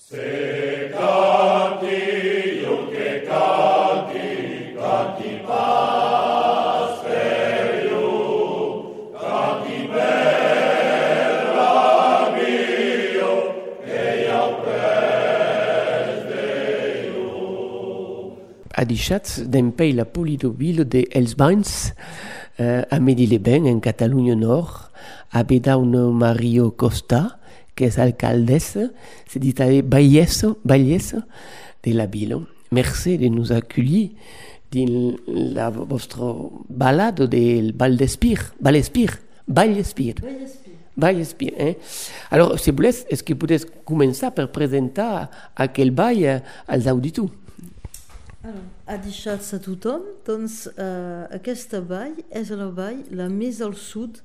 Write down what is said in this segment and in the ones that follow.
Adichatz d'empei la polidoville de Elsbains a Medi-les-Bains, en Catalunya Nord, a Bedaune Mario Costa, que és alcaldessa, se dit bellesa de la ville. Merci de nous accueillir dans la vostra balade del Vallespir. Alors, si vous voulez, est-ce que vous pouvez commencer par présenter aquell ball als auditors? Adichatz a tothom, doncs aquesta vall és la vall la més al sud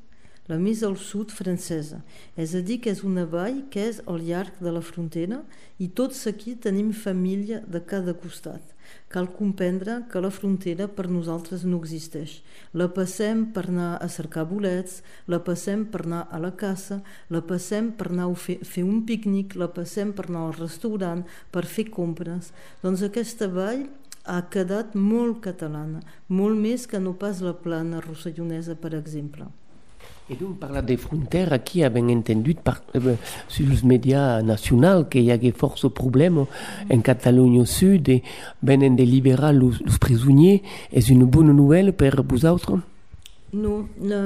francesa. És a dir, que és una vall que és al llarg de la frontera i tots aquí tenim família de cada costat. Cal comprendre que la frontera per nosaltres no existeix. La passem per anar a cercar bolets, la passem per anar a la caça, la passem per anar a fer un pícnic, la passem per anar al restaurant, per fer compres. Doncs aquesta vall ha quedat molt catalana, molt més que no pas la plana rossellonesa, per exemple. Et donc, parlant de frontières, aquí avem entendut sur els médias nacionals que hi hagué força problèmes en Catalunya Sud i venen de liberar els presoners. És una bona novel·la per vosaltres? No,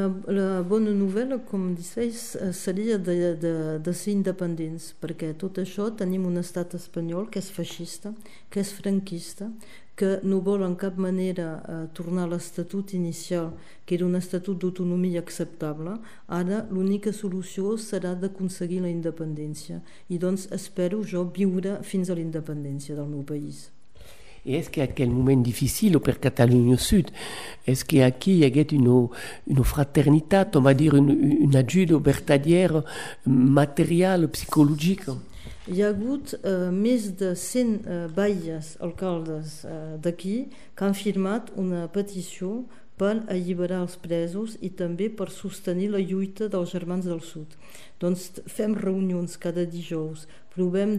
la bona novel·la, com diceis, seria de ser independents, perquè tot això tenim un estat espanyol que és feixista, que és franquista, que no vol en cap manera tornar a l'estatut inicial, que era un estatut d'autonomia acceptable. Ara l'única solució serà d'aconseguir la independència. I doncs espero jo viure fins a la independència del meu país. Et est-ce qu'à quel moment difficile pour Catalunya Sud, est-ce qu'ici il y a une fraternité, on va dire une ajuda vertadière, matérielle, psychologique? Hi ha hagut més de 100 batlles alcaldes d'aquí que han firmat una petició per alliberar els presos i també per sostenir la lluita dels Germans del Sud. Doncs fem reunions cada dijous, provem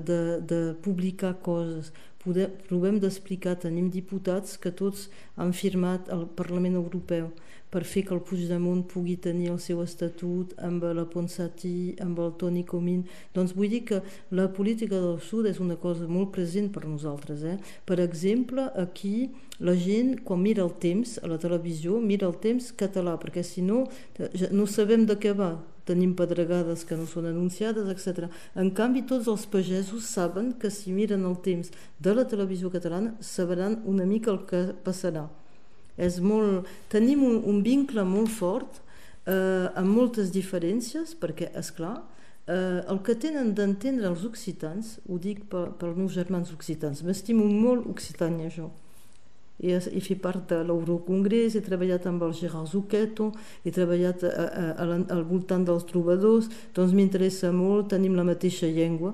de publicar coses, provem d'explicar, tenim diputats que tots han firmat al Parlament Europeu per fer que el Puigdemont pugui tenir el seu estatut amb la Ponsatí, amb el Toni Comín. Doncs vull dir que la política del Sud és una cosa molt present per nosaltres. Per exemple, aquí la gent, quan mira el temps a la televisió, mira el temps català, perquè si no, no sabem de què va. Tenim pedregades que no són anunciades, etc. En canvi, tots els pagesos saben que si miren el temps de la televisió catalana sabran una mica el que passarà. Tenim un vincle molt fort, amb moltes diferències, perquè, esclar, el que tenen d'entendre els occitans, ho dic pels meus germans occitans, m'estimo molt Occitània, jo. He fet part de l'Eurocongrés, he treballat amb el Gerard Zucchetto, he treballat al voltant dels trobadors, doncs m'interessa molt, tenim la mateixa llengua,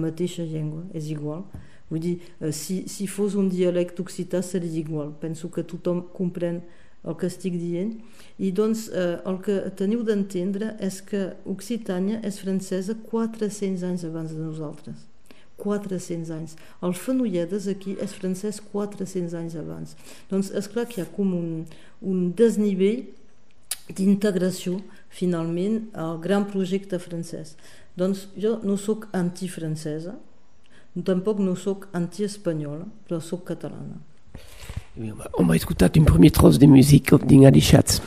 és igual. Vull dir, si fos un dialecte occità seria igual, penso que tothom comprèn el que estic dient. I doncs el que teniu d'entendre és que Occitània és francesa 400 anys abans de nosaltres. 400 anys. El Fenolledes aquí és francès 400 anys abans. Doncs és clar que hi ha com un desnivell d'integració, finalment, al gran projecte francès. Doncs jo no soc antifrancesa, tampoc no soc anti-espanyola, però soc catalana. On va escoltar un primer tros de música d'Adichatz.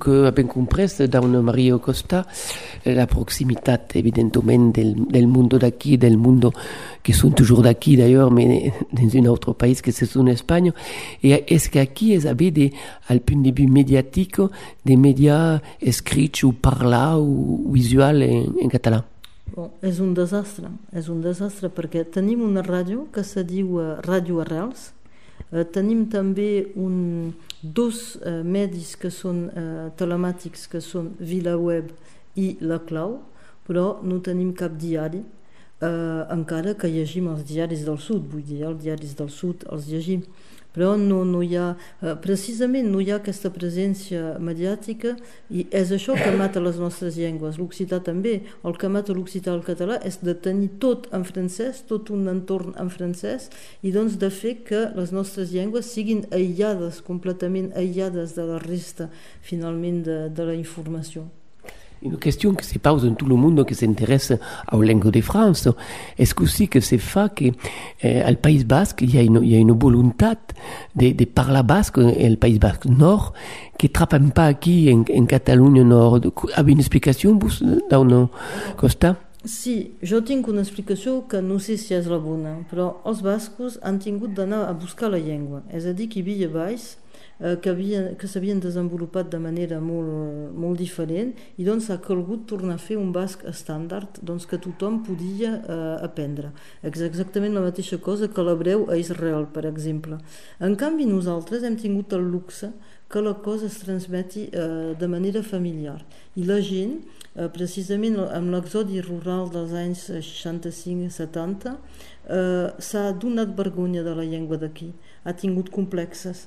que abbiamo compreso da un Mario Costa la proximité évidemment del mundo d'aquí, del mundo qui sont toujours d'aquí d'ailleurs, mais dans un autre pays que c'est en Espagne. Et est-ce qu'aquí es avede al punt de vue médiatique des médias écrits ou parlats ou visuals en català? Bon, és un desastre perquè tenim una ràdio que se diu Ràdio Arrels, tenim també dos medis que són telemàtics, que són VilaWeb i La Clau, però no tenim cap diari, encara que llegim els diaris del sud, vull dir, els diaris del sud els llegim, però no hi ha, precisament no hi ha aquesta presència mediàtica i és això que mata les nostres llengües. L'occità també, el que mata l'occità al català és de tenir tot en francès, tot un entorn en francès i doncs de fer que les nostres llengües siguin aïllades, completament aïllades de la resta finalment de la informació. Une question que se pose dans tout le monde qui s'intéresse aux langues de France. Est-ce aussi que c'est fait qu'au Pays Basque, il y a une volonté de parler basque, et le Pays Basque Nord, qui ne trappe pas ici en Catalogne Nord? Avez une explication, vous, dans Costa? Sí, jo tinc una explicació que no sé si és la bona, però els bascos han tingut d'anar a buscar la llengua, és a dir, que hi havia valls que s'havien desenvolupat de manera molt diferent i doncs ha calgut tornar a fer un basc estàndard doncs, que tothom podia aprendre. És exactament la mateixa cosa que l'hebreu a Israel, per exemple. En canvi, nosaltres hem tingut el luxe que la cosa es transmeti de manera familiar i la gent, precisament amb l'exodi rural dels anys 65-70, s'ha donat vergonya de la llengua d'aquí. Ha tingut complexes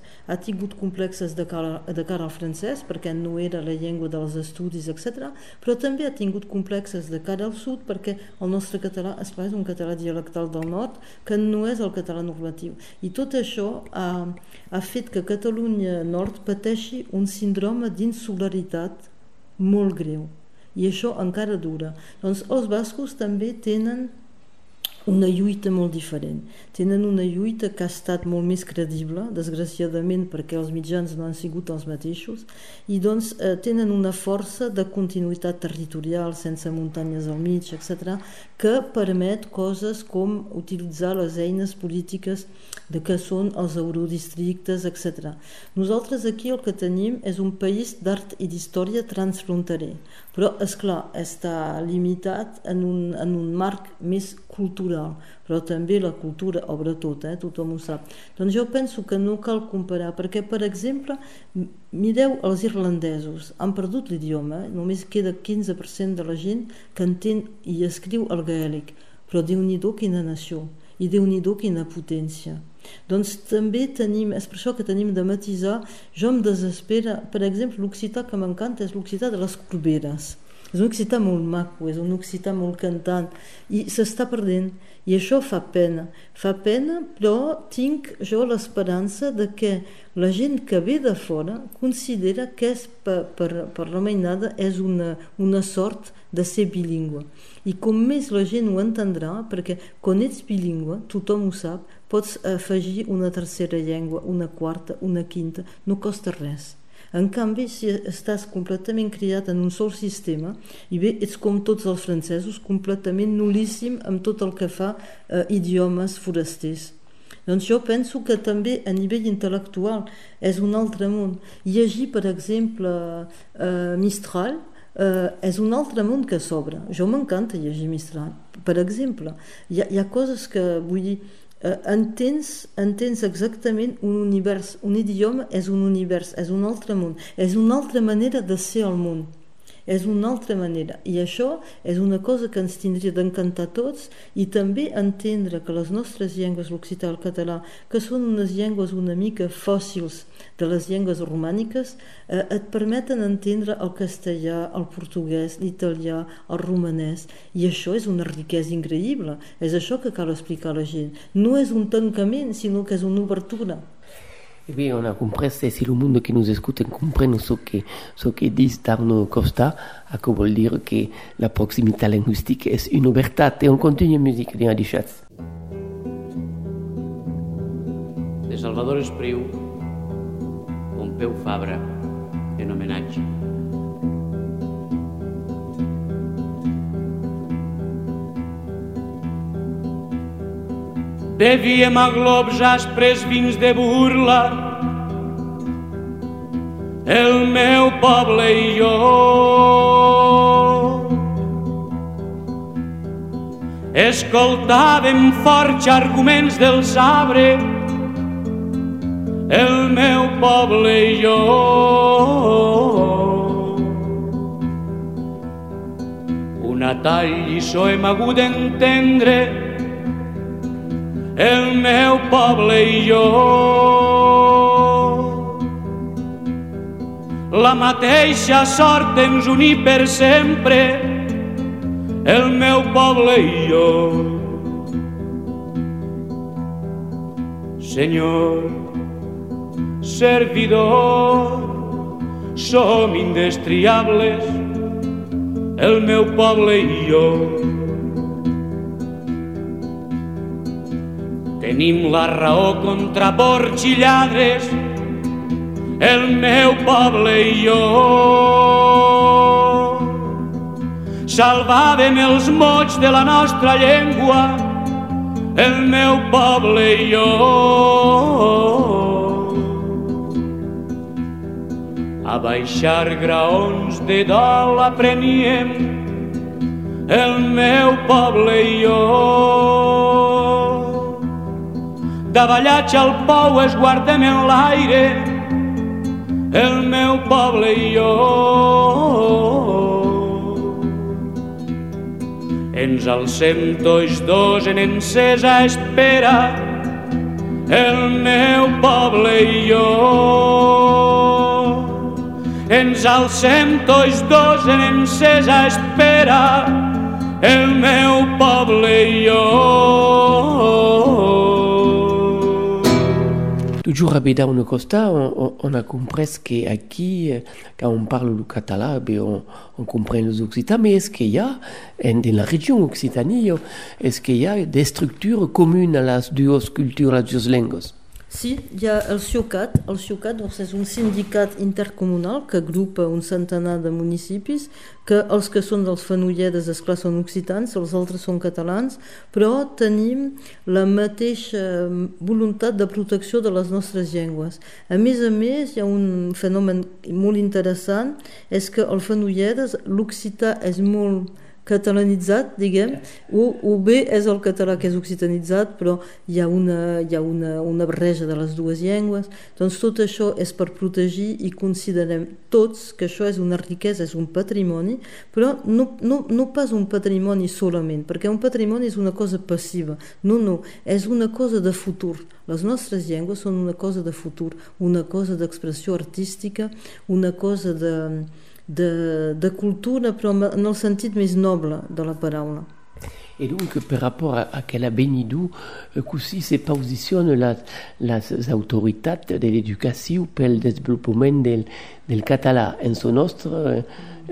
de cara al francès perquè no era la llengua dels estudis, etc. Però també ha tingut complexes de cara al sud perquè el nostre català, esclar, és un català dialectal del nord que no és el català normatiu. I tot això ha fet que Catalunya Nord pateixi un síndrome d'insularitat molt greu. I això encara dura. Doncs els bascos també tenen una lluita molt diferent. Tenen una lluita que ha estat molt més credible, desgraciadament perquè els mitjans no han sigut els mateixos, i doncs tenen una força de continuïtat territorial sense muntanyes al mig, etc., que permet coses com utilitzar les eines polítiques que són els eurodistrictes, etc. Nosaltres aquí el que tenim és un país d'art i d'història transfronterer, però, esclar, està limitat en un marc més cultural, però també la cultura obre tot, tothom ho sap. Doncs jo penso que no cal comparar, perquè, per exemple, mireu els irlandesos, han perdut l'idioma, només queda 15% de la gent que entén i escriu el gaèlic, però Déu-n'hi-do quina nació, i Déu-n'hi-do quina potència. Doncs també tenim, és per això que tenim de matisar, jo em desespera, per exemple, l'occità que m'encanta és l'occità de les Corberes. És un occità molt maco, és un occità molt cantant i s'està perdent i això fa pena, però tinc jo l'esperança de que la gent que ve de fora considera que és per la mainada és una sort de ser bilingüe i com més la gent ho entendrà, perquè quan ets bilingüe, tothom ho sap, pots afegir una tercera llengua, una quarta, una quinta, no costa res. En canvi, si estàs completament criat en un sol sistema, i bé, ets com tots els francesos, completament nul·líssim amb tot el que fa idiomes forasters. Doncs jo penso que també a nivell intel·lectual és un altre món. Llegir, per exemple, Mistral, és un altre món que s'obre. Jo m'encanta llegir Mistral. Per exemple, hi ha coses que vull dir, entens exactament un univers, un idioma és un univers, és un altre món, és una altra manera de ser al món, és una altra manera, i això és una cosa que ens tindria d'encantar tots i també entendre que les nostres llengües, l'occità i el català, que són unes llengües una mica fòssils de les llengües romàniques, et permeten entendre el castellà, el portuguès, l'italià, el romanès, i això és una riquesa increïble, és això que cal explicar a la gent. No és un tancament, sinó que és una obertura. Eh bien, on a compris, si le monde qui nous écoute comprend ce que dit Arnaud Costa, que veut dire que la proximité linguistique est une ouverture. Et on continue la musique, Dina Dichatz. De Salvador Espriu, Pompeu Fabra, en homenatge. Bevíem a globs aspres vins de burla, el meu poble i jo. Escoltàvem forts arguments del sabre, el meu poble i jo. Una tal lliçó hem hagut d'entendre, el meu poble i jo. La mateixa sort ens uní per sempre, el meu poble i jo. Senyor, servidor, som indestriables, el meu poble i jo. Tenim la raó contra porcs i lladres, el meu poble i jo. Salvàvem els mots de la nostra llengua, el meu poble i jo. A baixar graons de dol apreníem, el meu poble i jo. Davallats al pou es guardem en l'aire, el meu poble i jo. Ens alcem tots dos en encesa espera, el meu poble i jo. Ens alcem tots dos en encesa espera, el meu poble i jo. Toujours à Bédard Costa, on a compris qu'ici, quand on parle le catalan, on comprend les occitans, mais est-ce qu'il y a, dans la région Occitanie, est-ce qu'il y a des structures communes à les deux cultures, à les deux langues? Sí, hi ha el CIOCAT. El CIOCAT és un sindicat intercomunal que agrupa un centenar de municipis, que els que són dels Fenolleres, esclar, són occitans, els altres són catalans, però tenim la mateixa voluntat de protecció de les nostres llengües. A més, hi ha un fenomen molt interessant, és que al Fenolleres l'occità és molt catalanitzat, diguem, o bé és el català que és occitanitzat, però hi ha una barreja de les dues llengües. Doncs tot això és per protegir i considerem tots que això és una riquesa, és un patrimoni, però no pas un patrimoni solament, perquè un patrimoni és una cosa passiva. No, és una cosa de futur. Les nostres llengües són una cosa de futur, una cosa d'expressió artística, una cosa de cultura, però en el sentit més noble de la paraula. Et donc, par rapport à quelle a Benidou, aussi se positionnent les autoritats de l'éducation pel desenvolupament del català. En son nostre,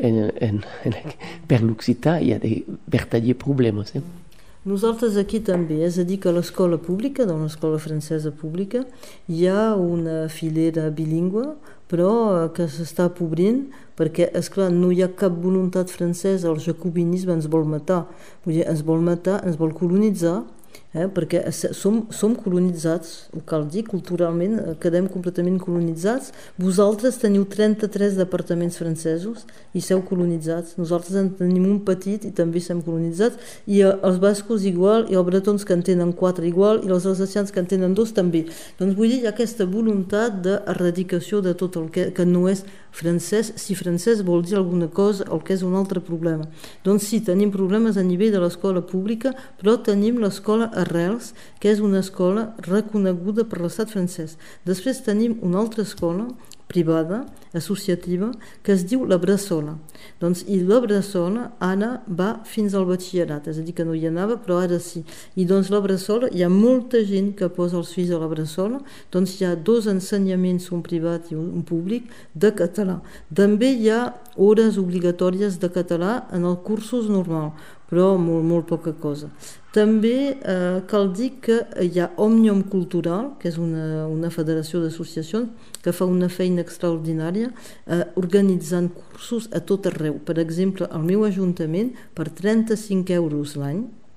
per l'occità, hi ha de vertaders problemes. Nosaltres aquí també, és a dir, que a l'escola pública, de l'escola francesa pública, hi ha una filera bilingüe, però que s'està pobrint perquè, esclar, no hi ha cap voluntat francesa, el jacobinisme ens vol matar, ens vol colonitzar, perquè som colonitzats, ho cal dir, culturalment quedem completament colonitzats. Vosaltres teniu 33 departaments francesos i sou colonitzats, nosaltres en tenim un petit i també som colonitzats, i els bascos igual, i els bretons que en tenen 4 igual, i els alsacians que en tenen 2 també. Doncs vull dir, hi ha aquesta voluntat d'erradicació de tot el que no és francès, si francès vol dir alguna cosa, el que és un altre problema. Doncs sí, tenim problemes a nivell de l'escola pública, però tenim l'escola Arrels, que és una escola reconeguda per l'estat francès. Després tenim una altra escola privada, associativa, que es diu la Bressola. Doncs, i la Bressola ara va fins al batxillerat, és a dir, que no hi anava, però ara sí. I doncs la Bressola, hi ha molta gent que posa els fills a la Bressola, doncs hi ha 2 ensenyaments, un privat i un públic, de català. També hi ha hores obligatòries de català en els cursos normals, però molt poca cosa. També cal dir que hi ha Òmnium Cultural, que és una federació d'associacions que fa una feina extraordinària organitzant cursos a tot arreu. Per exemple, al meu ajuntament, per 35 euros l'any,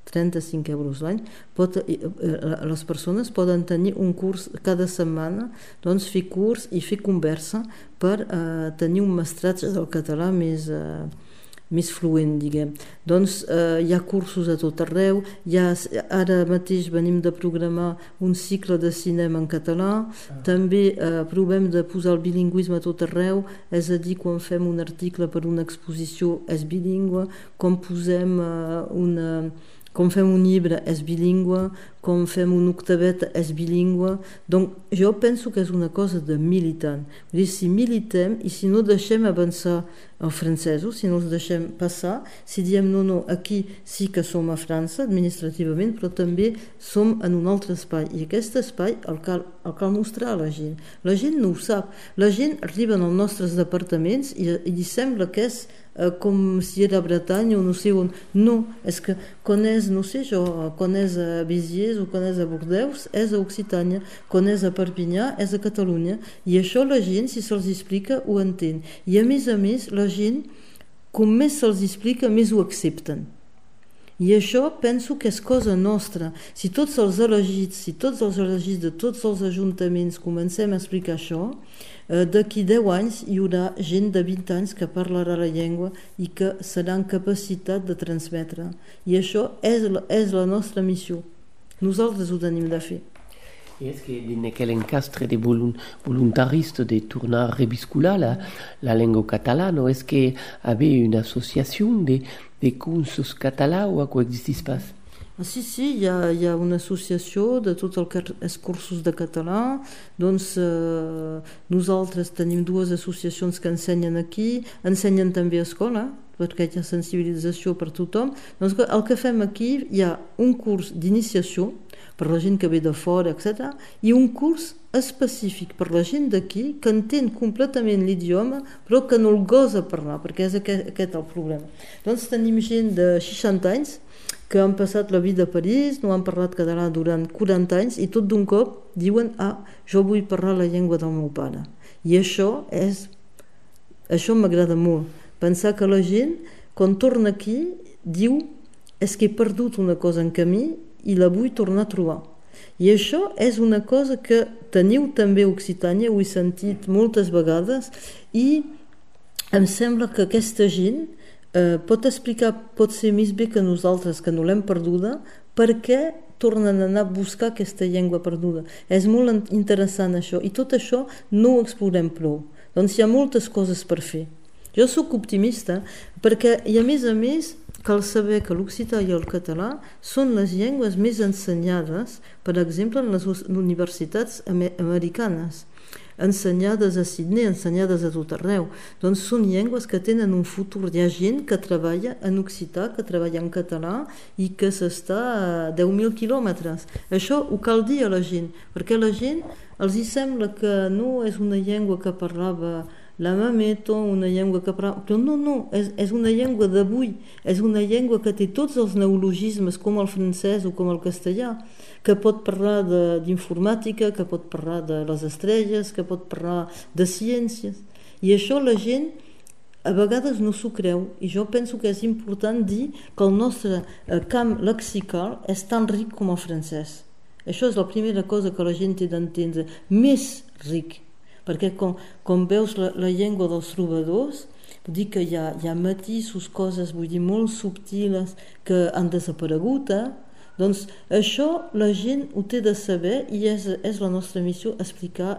35 euros l'any, les persones poden tenir un curs cada setmana, doncs fer curs i fer conversa per tenir un mestratge del català més fluent, diguem. Doncs hi ha cursos a tot arreu, ara mateix venim de programar un cicle de cinema en català, també provem de posar el bilingüisme a tot arreu, és a dir, quan fem un article per una exposició és bilingüe, com fem un llibre és bilingüe, com fem un octavet és bilingüe. Donc, jo penso que és una cosa de militant. Vull dir, si militem i si no deixem avançar els francesos, si no els deixem passar, si diem no, aquí sí que som a França administrativament, però també som en un altre espai. I aquest espai el cal mostrar a la gent. La gent no ho sap. La gent arriba als nostres departaments i li sembla que és com si era a Bretanya o no sé on. No, és que quan és, no sé jo, quan és a Béziers o quan és a Bordeus, és a Occitània, quan és a Perpinyà, és a Catalunya. I això la gent, si se'ls explica, ho entén. I a més, la gent, com més se'ls explica, més ho accepten. I això penso que és cosa nostra. Si tots els elegits de tots els ajuntaments comencem a explicar això, d'aquí 10 anys hi haurà gent de 20 anys que parlarà la llengua i que serà en capacitat de transmetre. I això és la nostra missió. Nosaltres ho tenim de fer. Et est-ce que dans quel encastre de volontaristes de tornar a reviscular la langue catalane, ou est-ce qu'il y avait une association de cursos catalans ou à quoi n'existe pas? Sí, hi ha una associació de tot el que és cursos de català. Doncs nosaltres tenim 2 associacions que ensenyen aquí, ensenyen també a escola, perquè hi ha sensibilització per tothom. Doncs el que fem aquí, hi ha un curs d'iniciació per la gent que ve de fora, etc., i un curs específic per la gent d'aquí que entén completament l'idioma però que no el gosa parlar, perquè és aquest el problema. Doncs tenim gent de 60 anys que han passat la vida a París, no han parlat català durant 40 anys i tot d'un cop diuen jo vull parlar la llengua del meu pare. I això m'agrada molt, pensar que la gent quan torna aquí diu és que he perdut una cosa en camí i la vull tornar a trobar. I això és una cosa que teniu també a Occitània, ho he sentit moltes vegades i em sembla que aquesta gent pot explicar potser més bé que nosaltres, que no l'hem perduda, per què tornen a anar a buscar aquesta llengua perduda. És molt interessant això, i tot això no ho explorem prou. Doncs hi ha moltes coses per fer. Jo sóc optimista perquè, i a més, cal saber que l'occità i el català són les llengües més ensenyades, per exemple, en les universitats americanes, ensenyades a Sydney, ensenyades a tot arreu. Doncs són llengües que tenen un futur. Hi ha gent que treballa en occità, que treballa en català i que s'està a 10.000 quilòmetres. Això ho cal dir a la gent, perquè a la gent els hi sembla que no és una llengua que parlava la mameto, una llengua que parlava... Però no, és una llengua d'avui, és una llengua que té tots els neologismes com el francès o com el castellà, que pot parlar d'informàtica, que pot parlar de les estrelles, que pot parlar de ciències. I això la gent a vegades no s'ho creu, i jo penso que és important dir que el nostre camp lexical és tan ric com el francès. Això és la primera cosa que la gent té d'entendre, més ric, perquè com veus la llengua dels trobadors, vull dir que hi ha matisos, coses, vull dir, molt subtils que han desaparegut, Doncs això la gent ho té de saber i és la nostra missió, explicar,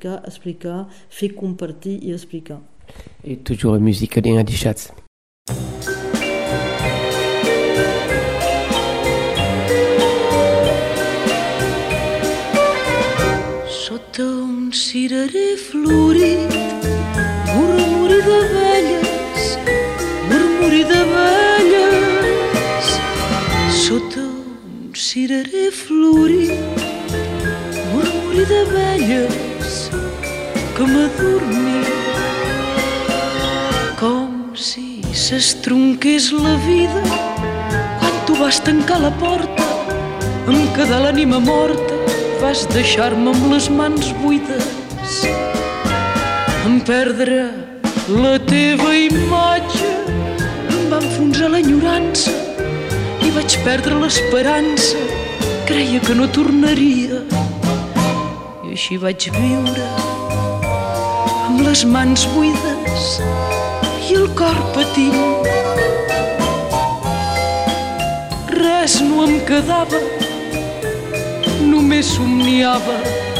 fer compartir i explicar. Et toujours musique d'en adichat. Sota un cirerer florit, murmuri d'abelles, sota cirerer florit, murmuri d'abelles que m'adormí, com si s'estronqués la vida quan tu vas tancar la porta, em quedà l'ànima morta, vas deixar-me amb les mans buides, em perdre la teva imatge, em va enfonsar l'enyorança i vaig perdre l'esperança, creia que no tornaria, i així vaig viure amb les mans buides i el cor patint. Res no em quedava, només somniava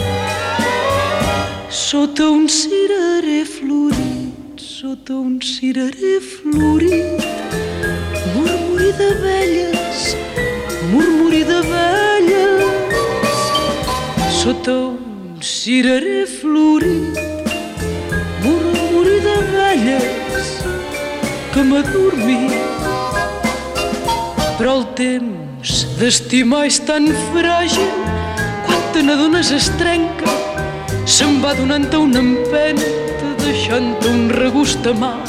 sota un cirerer florit, sota un cirerer florit. Murmuri d'abelles, murmuri d'abelles, sota un cirerer florit. Murmuri d'abelles que m'ha dormit. Però el temps d'estimar és tan fràgil, quan te n'adones es trenca, se'n va donant-te una empenta, deixant-te un regust amarg.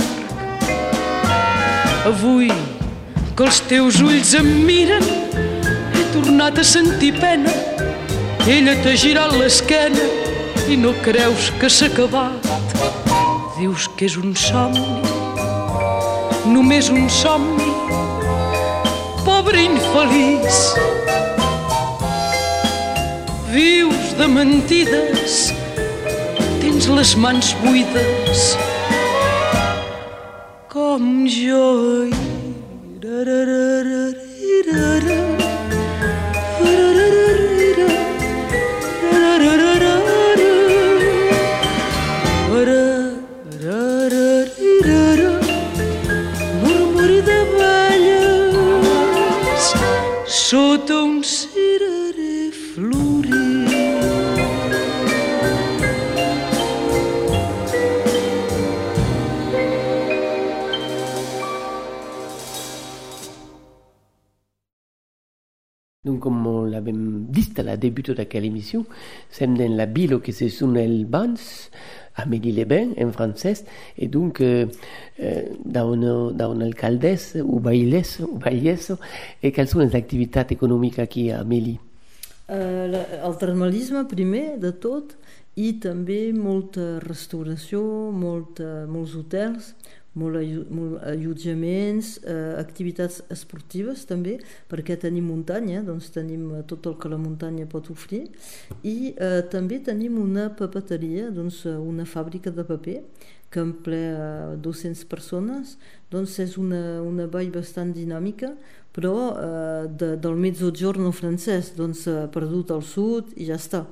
Avui que els teus ulls em miren, he tornat a sentir pena. Ella t'ha girat l'esquena i no creus que s'ha acabat. Dius que és un somni, només un somni, pobre infeliç. Vius de mentides, tens les mans buides, com jo. Murmuri d'abelles sota un cirerer florit. Donc, comme l'avem dit à la début d'aquella émission, som dans la ville que se son el Bans, à Medi-les-Bains, en français, et donc dans alcaldesse ou bailles, et quelles sont les activités économiques aquí a Meli? El termalisme primer de tot, i també molta restauració, molts hotels, molts allotjaments, activitats esportives també, perquè tenim muntanya, doncs tenim tot el que la muntanya pot oferir, i també tenim una papeteria, doncs una fàbrica de paper que emplea 200 persones, doncs és una vall bastant dinàmica, però del mezzogiorno francès, doncs perdut al sud i ja està.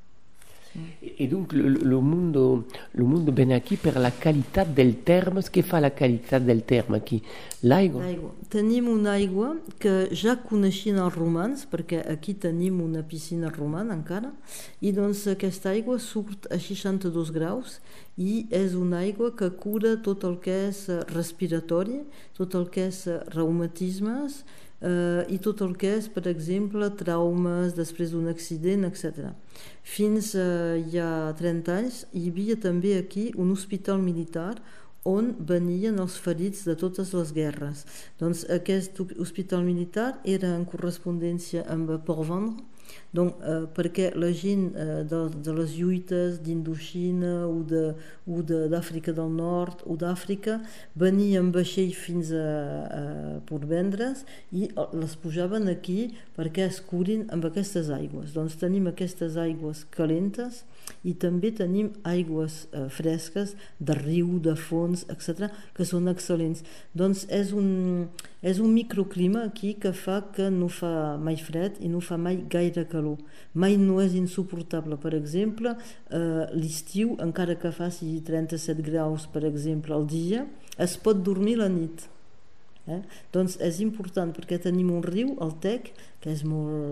Et donc le monde ven aquí per la qualitat del terme. Què fa la qualitat del terme aquí? L'aigua? Tenim una aigua que ja coneixien els romans, perquè aquí tenim una piscina romana encara, i doncs aquesta aigua surt a 62 graus i és una aigua que cura tot el que és respiratori, tot el que és reumatismes, i tot el que és, per exemple, traumes després d'un accident, etc. Fins ja 30 anys hi havia també aquí un hospital militar on venien els ferits de totes les guerres. Doncs aquest hospital militar era en correspondència amb Port-Vendre, donc, perquè la gent de les lluites d'Indoxina o d'Àfrica del Nord o d'Àfrica venia en vaixell fins a Port-Vendres i les pujaven aquí perquè es curin amb aquestes aigües. Doncs tenim aquestes aigües calentes i també tenim aigües fresques de riu, de fons, etc., que són excel·lents. Doncs és un microclima aquí que fa que no fa mai fred i no fa mai gaire calor. Mai no és insuportable. Per exemple, l'estiu, encara que faci 37 graus, per exemple, al dia, es pot dormir la nit. Doncs és important perquè tenim un riu, el Tec, que és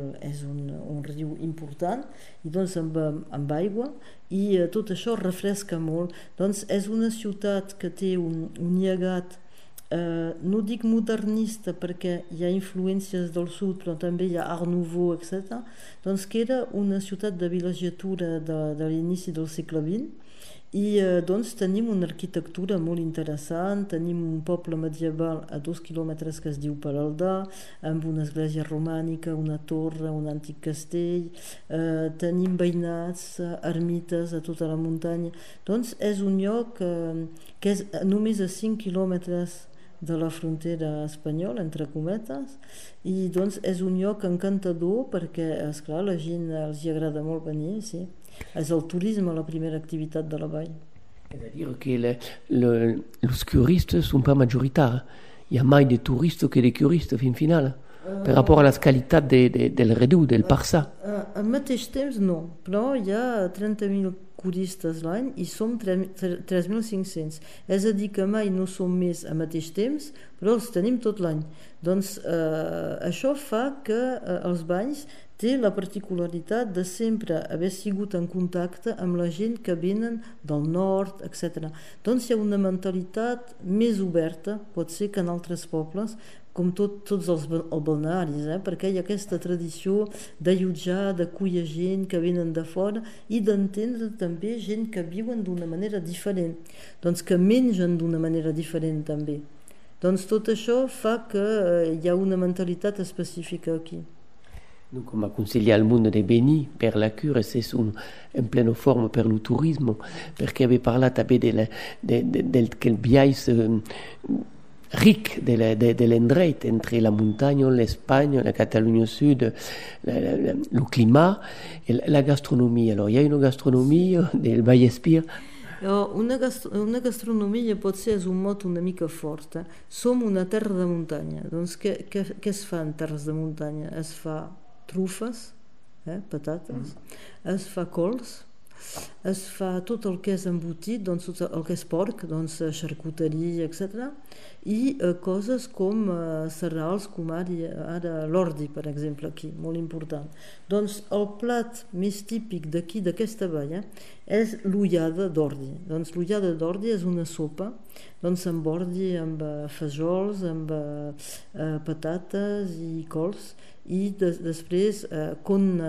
un riu important, i doncs amb aigua, i tot això refresca molt. Doncs és una ciutat que té un llegat, no dic modernista perquè hi ha influències del sud, però també hi ha Art Nouveau, etc. Doncs que era una ciutat de vilagiatura de l'inici del segle XX, i doncs tenim una arquitectura molt interessant, tenim un poble medieval a 2 quilòmetres que es diu Peraldà, amb una església romànica, una torre, un antic castell, tenim veïnats, ermites a tota la muntanya. Doncs és un lloc que és només a 5 quilòmetres de la frontera espanyola, entre cometes, i doncs és un lloc encantador perquè, esclar, la gent els hi agrada molt venir, sí. És el turisme la primera activitat de la vall. C'est-à-dire que les touristes ne sont pas majoritaires. Il y a moins de touristes que de curistes, fin final, par rapport à la qualité del Redú, del Parsà. Al mateix temps, no, però hi ha 30.000 curistes l'any i som 3.500. És a dir, que mai no som més al mateix temps, però els tenim tot l'any. Doncs això fa que els banys té la particularitat de sempre haver sigut en contacte amb la gent que venen del nord, etc. Doncs hi ha una mentalitat més oberta, pot ser que en altres pobles, com tots els balnearis, perquè hi ha aquesta tradició d'allotjar, d'acollir gent que venen de fora i d'entendre també gent que viuen d'una manera diferent, doncs que mengen d'una manera diferent també. Doncs tot això fa que hi ha una mentalitat específica aquí. Donc on va conseiller al mondo de venir per la cura, c'est en plena forma per il turismo, perché aveva parlato del viaggio ric dell'endret entre la montagna, l'Espagne, la Catalunya Sud, le climat et la gastronomie. Alors il y a une gastronomie del Vallespir. Una gastronomia potser és un mot una mica fort. Som una terra de muntanya. Doncs què es fa en terres de muntanya? Es fa trufes, patates, es fa cols, es fa tot el que és embotit, doncs tot el que és porc, doncs xarcuteria, etc. I coses com cereals, com ara l'ordi, per exemple, aquí, molt important. Doncs el plat més típic d'aquí, d'aquesta vall, és l'ullada d'ordi. Doncs l'ullada d'ordi és una sopa, doncs amb ordi, amb fesols, amb patates i cols, i després conna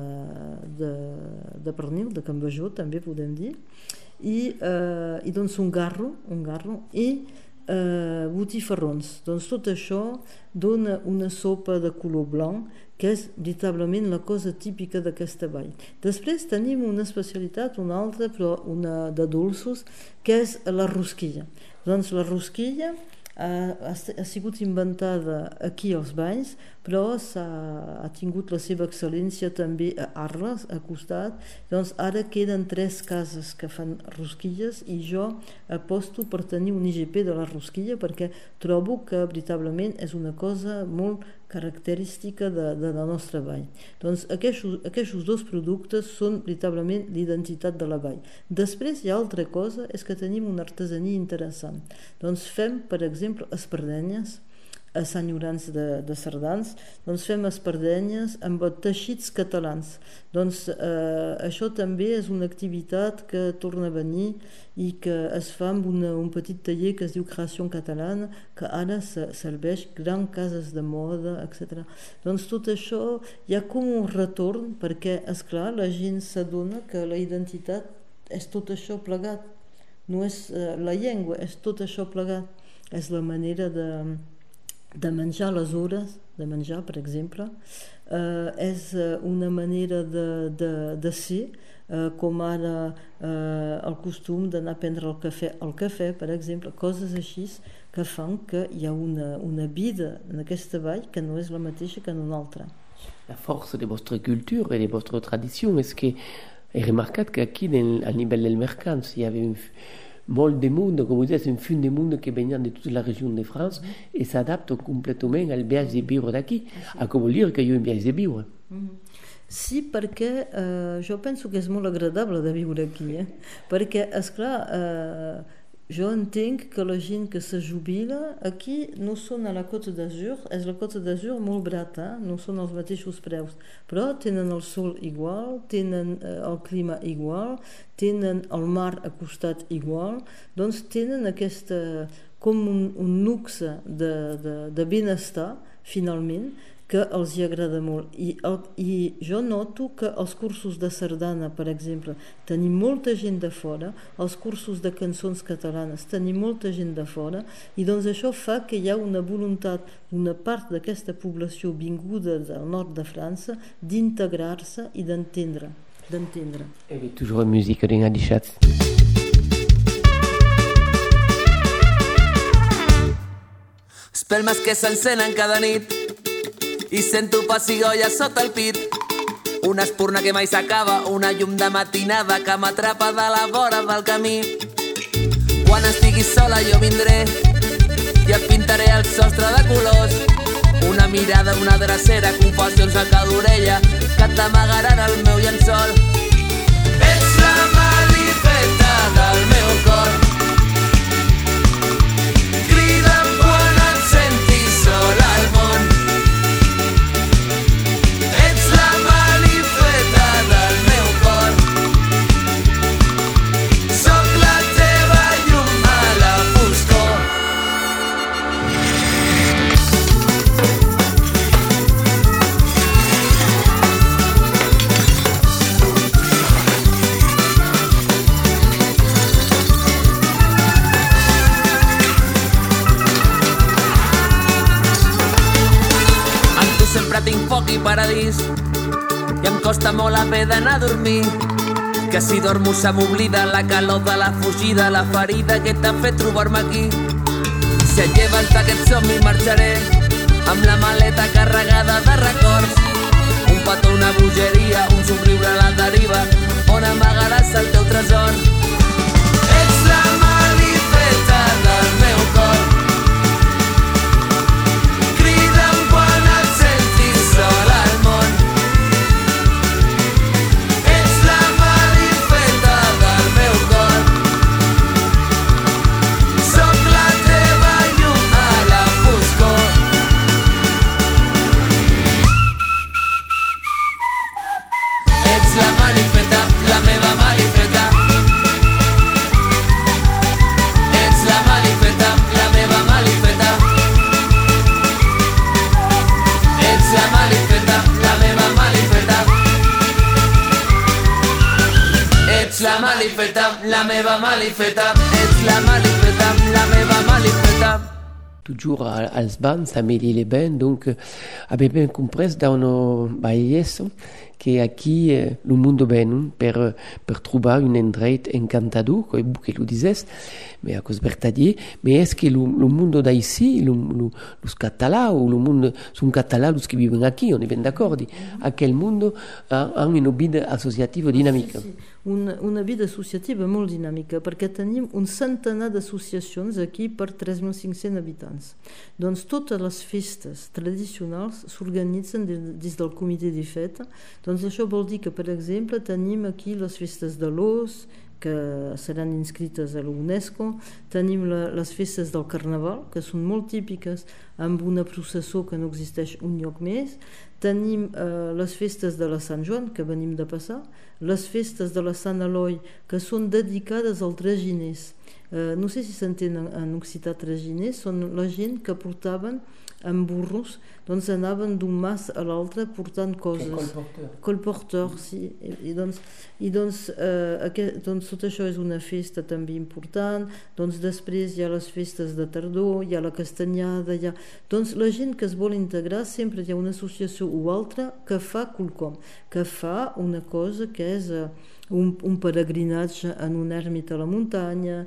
de pernil, de cambajó, també podem dir, i doncs un garro i botifarrons. Doncs tot això dona una sopa de color blanc que és veritablement la cosa típica d'aquesta vall. Després tenim una especialitat, una altra, però una de dolços, que és la rosquilla. Doncs la rosquilla ha sigut inventada aquí als Banys, però ha tingut la seva excel·lència també a Arles, a costat. Doncs ara queden 3 cases que fan rosquilles i jo aposto per tenir un IGP de la rosquilla perquè trobo que veritablement és una cosa molt característica de la nostra vall. Doncs aquests 2 productes són veritablement l'identitat de la vall. Després hi ha altra cosa, és que tenim una artesania interessant. Doncs fem, per exemple, espardenyes a Sant Llorenç de Cerdans, doncs fem espardenyes amb teixits catalans. Doncs això també és una activitat que torna a venir i que es fa amb un petit taller que es diu Creació Catalana, que ara serveix grans cases de moda, etc. Doncs tot això hi ha com un retorn perquè, esclar, la gent s'adona que la identitat és tot això plegat. No és la llengua, és tot això plegat. És la manera de menjar, les hores de menjar, per exemple, és una manera de ser, com ara el costum d'anar a prendre el cafè, per exemple, coses així que fan que hi ha una vida en aquesta vall que no és la mateixa que en una altra. La força de vostra cultura i de vostra tradició és que he remarcat que aquí, al nivell del mercat, hi havia molt de monde, com vous dites, un fund de monde que venien de tota la regió de France i s'adapta completament al viatge de viure d'aquí. Això vol dir que hi ha un viatge de viure. Sí, perquè jo penso que és molt agradable de viure aquí, perquè, esclar, jo entenc que la gent que se jubila aquí no són a la Côte d'Azur, és la Côte d'Azur molt barata, no són els mateixos preus, però tenen el sol igual, tenen el clima igual, tenen el mar a costat igual, doncs tenen aquesta, com un luxe de benestar, finalment, que els hi agrada molt. I jo noto que els cursos de sardana, per exemple, tenim molta gent de fora, els cursos de cançons catalanes, tenim molta gent de fora, i doncs això fa que hi ha una voluntat d'una part d'aquesta població vinguda del nord de França d'integrar-se i d'entendre. Et toujours en musique d'Inga Dichatz. espelmes que s'encenen cada nit i sento pessigolles sota el pit. Una espurna que mai s'acaba, una llum de matinada que m'atrapa de la vora del camí. Quan estiguis sola jo vindré i et pintaré el sostre de colors. Una mirada, una drecera, confessions a cada orella que t'amagaran el meu llençol. Ets la malifeta del meu cor. Crida'm quan et sentis sola al món. Ets la malifeta del meu cor. Soc la teva llum a la foscor. Sempre tinc foc i paradís i em costa molt haver d'anar a dormir, que si dormo se m'oblida la calor de la fugida, la ferida que t'ha fet trobar-me aquí. Si et lleves d'aquest somni marxaré amb la maleta carregada de records, un petó, una bogeria, un somriure a la deriva on amagaràs el teu tresor. Ets la malifeta del meu cor. Sola al món. Ets la malifeta del meu cor. Soc la teva llum a la foscor. Ets la malifeta, la meva malifeta. Ets la malifeta, la meva malifeta. Ets la malifeta, la meva malifeta. Ets la malifeta, la meva malifeta. Ets la malifeta, la meva malifeta. Toujours als Bans, a Ménil-les-Bains, donc avait bien compris dans nos bailles que aqui le mundo ben per trobar un endret encantador, que lo dices, mais à cause vertadier, mais est-ce que le mundo d'ici, los catalans ou le mundo sont catalans los que vivent aquí, on est bien d'accord, à quel mundo han una vida associativa dinàmica. Sí. Una vida associativa molt dinàmica, perquè tenim un centenar d'associacions aquí per 3.500 habitants. Doncs totes les festes tradicionals s'organitzen des del comitè de feta. Doncs això vol dir que, per exemple, tenim aquí les festes de l'os, que seran inscrites a l'UNESCO, tenim les festes del Carnaval, que són molt típiques, amb una processó que no existeix un lloc més, tenim les festes de la Sant Joan, que venim de passar, les festes de la Sant Eloi, que són dedicades als traginers. No sé si s'entén en occità traginers, són la gent que portaven amb burros, doncs anaven d'un mas a l'altre portant coses. Colporteur, sí. I doncs tot això és una festa també important. Doncs després hi ha les festes de tardor, hi ha la castanyada, doncs la gent que es vol integrar sempre hi ha una associació o altra que fa quelcom, que fa una cosa que és un peregrinatge en una ermita a la muntanya,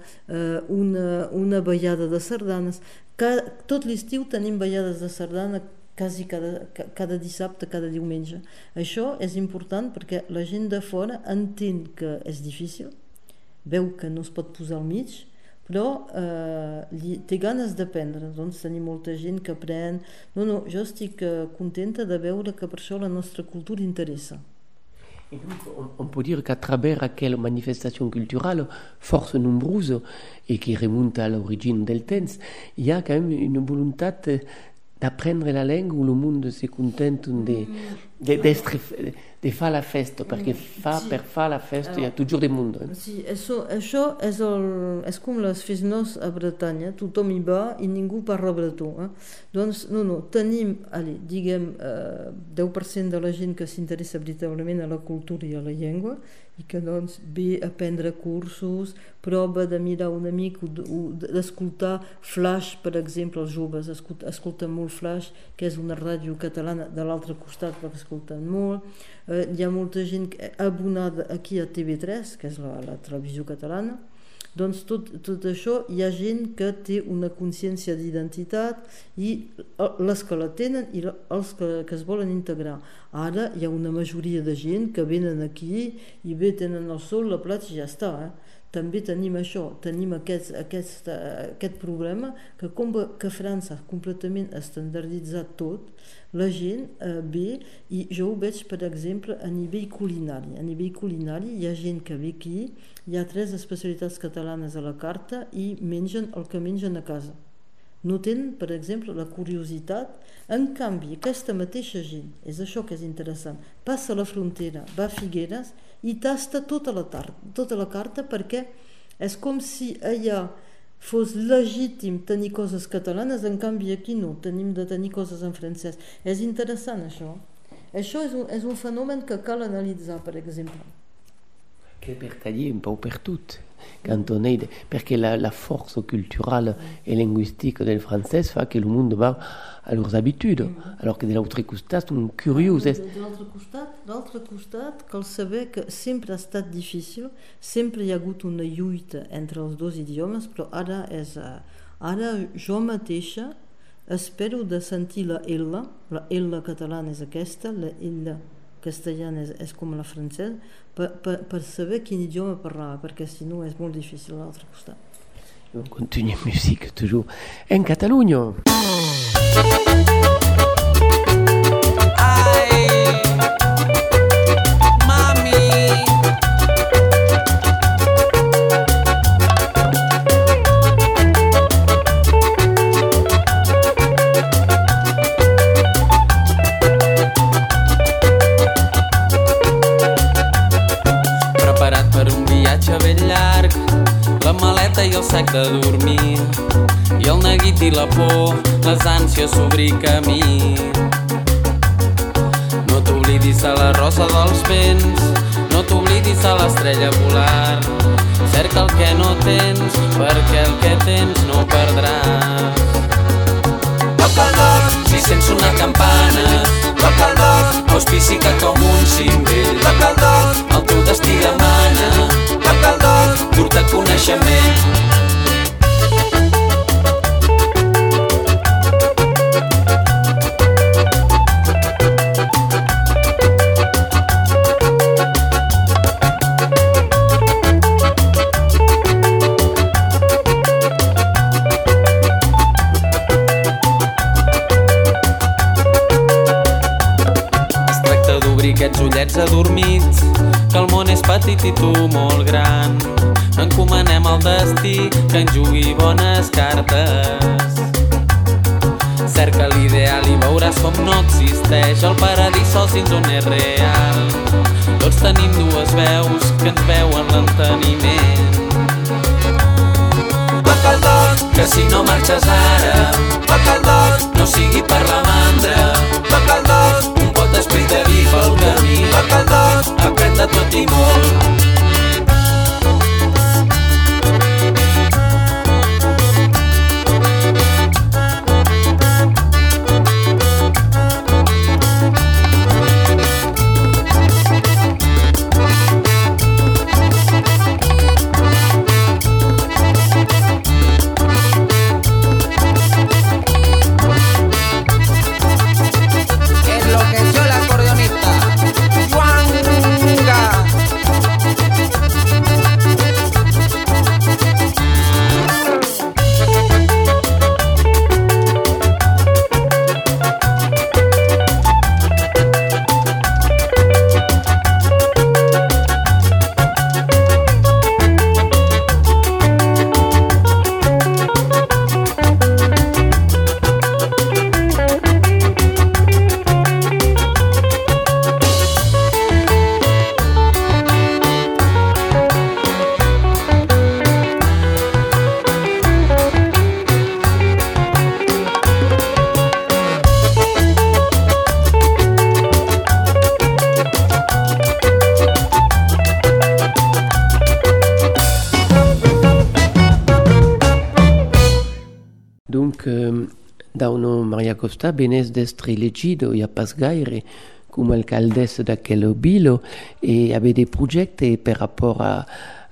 una ballada de sardanes. Tot l'estiu tenim ballades de sardana quasi cada dissabte, cada diumenge. Això és important perquè la gent de fora entén que és difícil, veu que no es pot posar al mig, però té ganes d'aprendre. Doncs tenim molta gent que aprèn. No, jo estic contenta de veure que per això la nostra cultura interessa. Et donc, on peut dire qu'à travers aquelle manifestation culturelle, force nombreuse, et qui remonte à l'origine del temps, il y a quand même une volonté d'apprendre la langue où le monde se contente de faire la festa, perquè per fer la festa hi ha toujours de monde. Sí, això és com les festes a Bretanya, tothom hi va i ningú parla bretó. Doncs no, tenim, diguem, 10% de la gent que s'interessa veritablement a la cultura i a la llengua i que doncs ve a prendre cursos, prova de mirar una mica, d'escoltar Flash, per exemple, els joves escolten molt Flash, que és una ràdio catalana de l'altre costat, perquè escolten molt. Hi ha molta gent abonada aquí a TV3, que és la televisió catalana. Doncs tot això hi ha gent que té una consciència d'identitat i les que la tenen i els que es volen integrar. Ara hi ha una majoria de gent que venen aquí i bé tenen el sol, la platja i ja està. També tenim això, tenim aquest problema que com que França ha completament estandarditzat tot, la gent ve, i jo ho veig per exemple a nivell culinari. A nivell culinari hi ha gent que ve aquí, hi ha 3 especialitats catalanes a la carta i mengen el que mengen a casa. No tenen, per exemple, la curiositat. En canvi, aquesta mateixa gent, és això que és interessant, passa la frontera, va a Figueres i tasta tota la carta perquè és com si allà fos legítim tenir coses catalanes, en canvi aquí no, tenim de tenir coses en francès. És interessant això. Això és un fenomen que cal analitzar, per exemple. Che per tagliare un po' per tutti, perché la force culturelle et linguistique del français fa que le monde va a leurs habitudes, alors que de l'altre costat són curiós. D'altre costat, cal saber que sempre ha estat difícil, sempre hi ha hagut una lluita entre els dos idiomes, però ara jo mateixa espero de sentir la L catalana és aquesta, la L castellana és com la francesa, per saber quin idioma parlava, perquè si no és molt difícil a l'altre costat. On continue musique toujours en Catalunya. I el sac de dormir i el neguit i la por, les ànsies s'obrir camí. No t'oblidis de la rosa dels vents, no t'oblidis de l'estrella polar. Cerca el que no tens, perquè el que tens no perdràs. Toca el dos, si sents una campana, toca el dos, auspici que com un cimbell. Toca el dos, el teu destí demana, toca el dos, dur-te coneixement. Aquests ullets adormits, que el món és petit i tu molt gran. Encomanem al destí que en jugui bones cartes. Cerca l'ideal i veuràs com no existeix el paradís sols dins on és real. Tots tenim dues veus que ens veuen l'enteniment. Toca el dos, que si no marxes ara, toca el dos, no sigui per la mandra. Toca el dos, un pot d'esperit de vi pel camí. Toca el dos, aprèn de tot i molt. Dauno Maria Costa benés d'estre elegido a pas gaire come alcaldessa d'aquel obilo e aveva dei progetti per rapport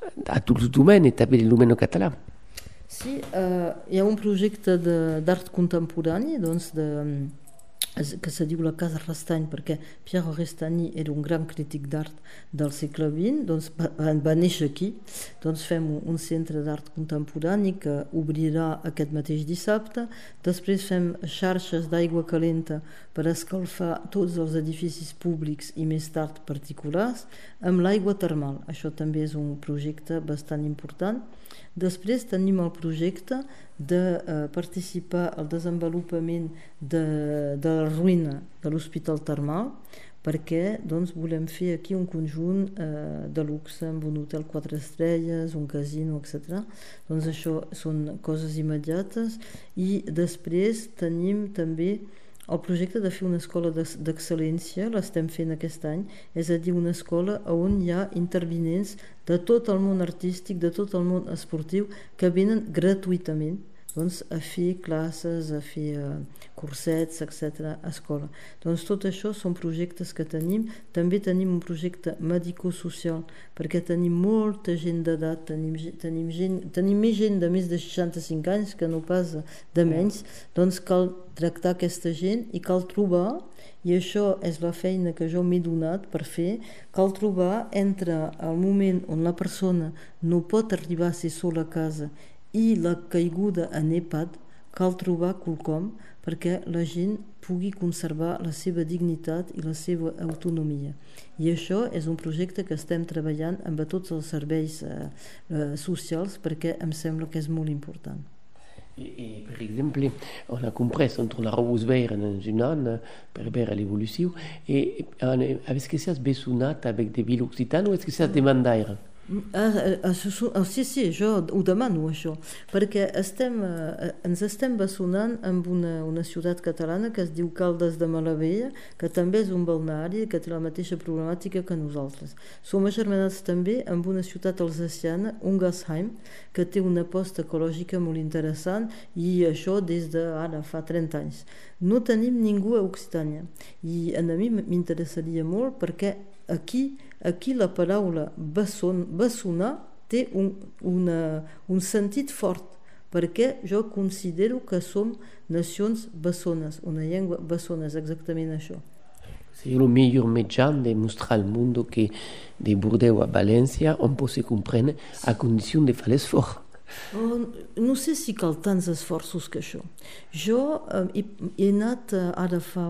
a tot el domaine et també el domaine català. Sí, hi ha un projecte d'art contemporani, doncs, que se diu la Casa Restany, perquè Pierre Restany era un gran crític d'art del segle XX, doncs va néixer aquí. Doncs fem un centre d'art contemporani que obrirà aquest mateix dissabte. Després fem xarxes d'aigua calenta per escalfar tots els edificis públics i més tard particulars amb l'aigua termal. Això també és un projecte bastant important. Després tenim el projecte de participar al desenvolupament de la ruïna de l'Hospital Termal, perquè doncs, volem fer aquí un conjunt de luxe amb un hotel 4 estrelles, un casino, etc. Doncs això són coses immediates. I després tenim també el projecte de fer una escola d'excel·lència, l'estem fent aquest any, és a dir, una escola on hi ha intervinents de tot el món artístic, de tot el món esportiu, que venen gratuïtament doncs, a fer classes, a fer cursets, etc. a escola. Doncs tot això són projectes que tenim. També tenim un projecte medicosocial, perquè tenim molta gent d'edat, tenim més gent de més de 65 anys que no pas de menys, doncs cal tractar aquesta gent i cal trobar, i això és la feina que jo m'he donat per fer, cal trobar entre el moment on la persona no pot arribar a ser sola a casa i la caiguda en EHPAD, cal trobar quelcom perquè la gent pugui conservar la seva dignitat i la seva autonomia. I això és un projecte que estem treballant amb tots els serveis socials, perquè em sembla que és molt important. Et par exemple, on a comprès entre la Rose Vert en un an per veure l'evolució. Est-ce que s'has besonat avec des villes occitanes o est-ce que s'has demandat? Sí, jo ho demano, això, perquè ens estem bessonant amb una ciutat catalana que es diu Caldes de Malavella, que també és un balneari que té la mateixa problemàtica que nosaltres. Som agermanats també amb una ciutat alsaciana, Ungersheim, que té una aposta ecològica molt interessant, i això des d'ara fa 30 anys. No tenim ningú a Occitània, i a mi m'interessaria molt perquè aquí la paraula bessonar té un sentit fort, perquè jo considero que som nacions bessones, una llengua bessona, és exactament això. C'est le meilleur mitjà de mostrar al món que de Bordeaux a València on pot se comprendre a condició de fer l'esforç. No sé si cal tants esforços que això. Jo he anat ara fa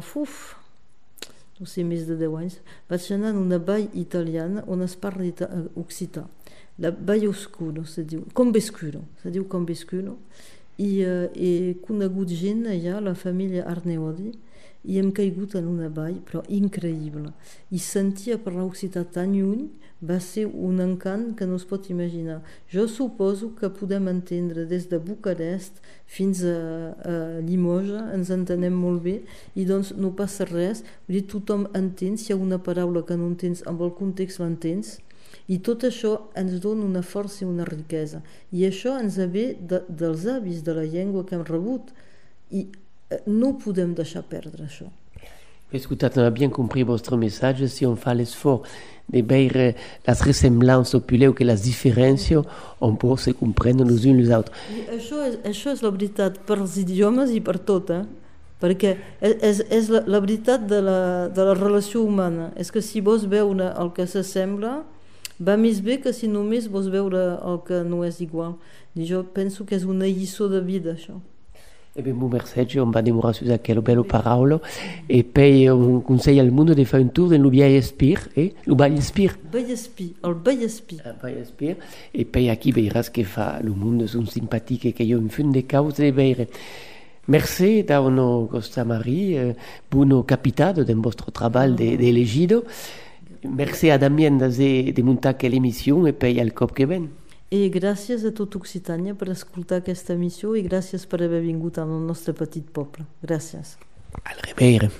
no sé, més de 10 anys, vaig anar en una vall italiana on es parla occità. La Vall Oscuro, se diu Combescudo, i he conegut gent allà, la família Arneodi, i hem caigut en una vall, però increïble. I sentir parlar occità tan lluny va ser un encant que no es pot imaginar. Jo suposo que podem entendre des de Bucarest fins a Limoges, ens entenem molt bé, i doncs no passa res. Vull dir, tothom entén, si hi ha una paraula que no entens, amb el context l'entens, i tot això ens dona una força i una riquesa. I això ens ve dels avis de la llengua que hem rebut, i no podem deixar perdre això. Escoltat, on a bien compris votre message. Si on fa l'esforç de veure les ressemblances populars que les diferències, on pot se comprendre els uns els altres. I això és la veritat per als idiomes i per tot, perquè és la veritat de la relació humana. És que si vols veure el que s'assembla, va més bé que si només vols veure el que no és igual. I jo penso que és una lliçó de vida, això. Ben, bon merci, on va demorar sur aquella bella parola e poi un consiglio al mondo di fare un tour nel Vallespir, el Vallespir. El Vallespir. E poi aquí veuràs que fa el mondo son simpatiche che io in fin de causa de veure. Merci da uno Costa Marie, buono capitato del vostro treball de elegido. Merci a Damien de muntar l'emissió e poi al cop que ven. I gràcies a tot Occitània per escoltar aquesta emissió i gràcies per haver vingut al nostre petit poble. Gràcies. Al reveure.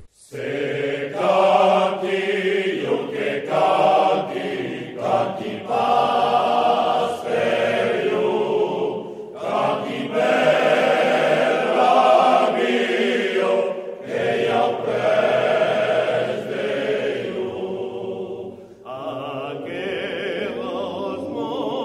Se canti, io che canti, canti pas per io, canti per l'amico che io pres de io. Aquellos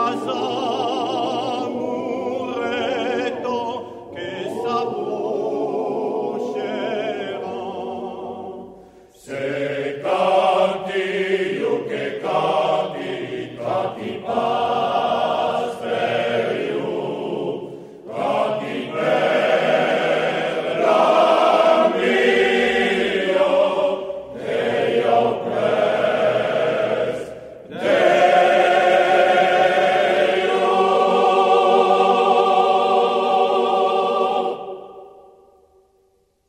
casa